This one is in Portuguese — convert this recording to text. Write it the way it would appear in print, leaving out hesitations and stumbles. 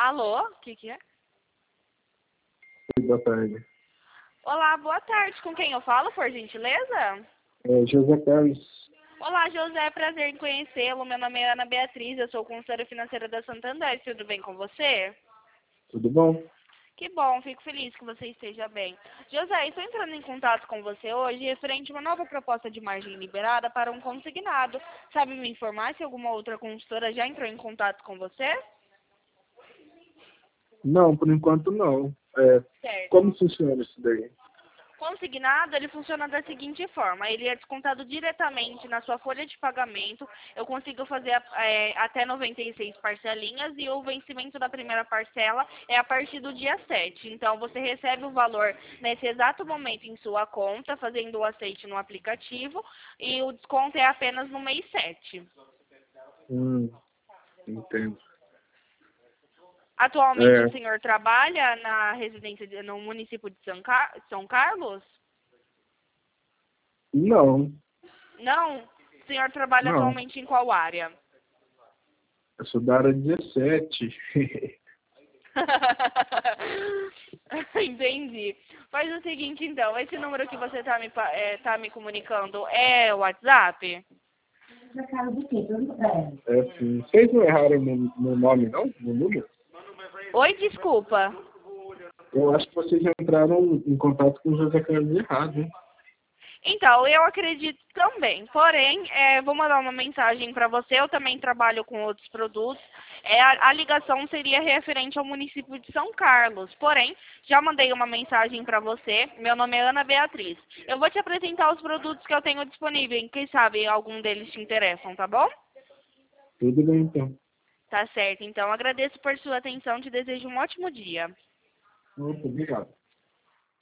Alô, o que é? Boa tarde. Olá, boa tarde. Com quem eu falo, por gentileza? José Carlos. Olá, José. Prazer em conhecê-lo. Meu nome é Ana Beatriz. Eu sou consultora financeira da Santander. Tudo bem com você? Tudo bom? Que bom. Fico feliz que você esteja bem. José, estou entrando em contato com você hoje referente a uma nova proposta de margem liberada para um consignado. Sabe me informar se alguma outra consultora já entrou em contato com você? Não, por enquanto não. Certo. Como funciona isso daí? Consignado, ele funciona da seguinte forma, ele é descontado diretamente na sua folha de pagamento, eu consigo fazer até 96 parcelinhas e o vencimento da primeira parcela é a partir do dia 7. Então, você recebe o valor nesse exato momento em sua conta, fazendo o aceite no aplicativo, e o desconto é apenas no mês 7. Entendo. Atualmente, o senhor trabalha na residência, no município de São Carlos? Não, Não? O senhor trabalha não. atualmente em qual área? Eu sou da área 17. Entendi. Faz o seguinte, então. Esse número que você tá me comunicando é o WhatsApp? Sim. Vocês não erraram no nome, não? No número? Oi, desculpa. Eu acho que vocês entraram em contato com o José Carlos errado, hein? Então, eu acredito também. Porém, vou mandar uma mensagem para você. Eu também trabalho com outros produtos. A ligação seria referente ao município de São Carlos. Porém, já mandei uma mensagem para você. Meu nome é Ana Beatriz. Eu vou te apresentar os produtos que eu tenho disponível. Quem sabe algum deles te interessam, tá bom? Tudo bem, então. Tá certo. Então, agradeço por sua atenção. Te desejo um ótimo dia. Opa, obrigado.